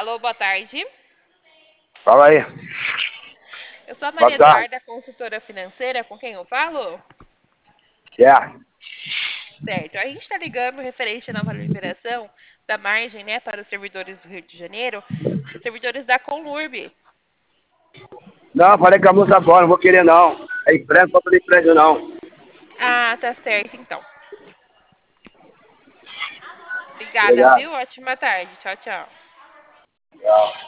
Alô, boa tarde. Fala aí. Eu sou a Boa Maria tarde. Eduarda, consultora financeira, com quem eu falo? Certo. Certo. A gente está ligando referente à nova liberação da margem, né, para os servidores do Rio de Janeiro, os servidores da Conlurb. Não, falei com a moça agora, não vou querer não. É empréstimo, não fazer empréstimo não. Ah, tá certo, então. Obrigada, Obrigado. viu? Ótima tarde. Tchau, tchau.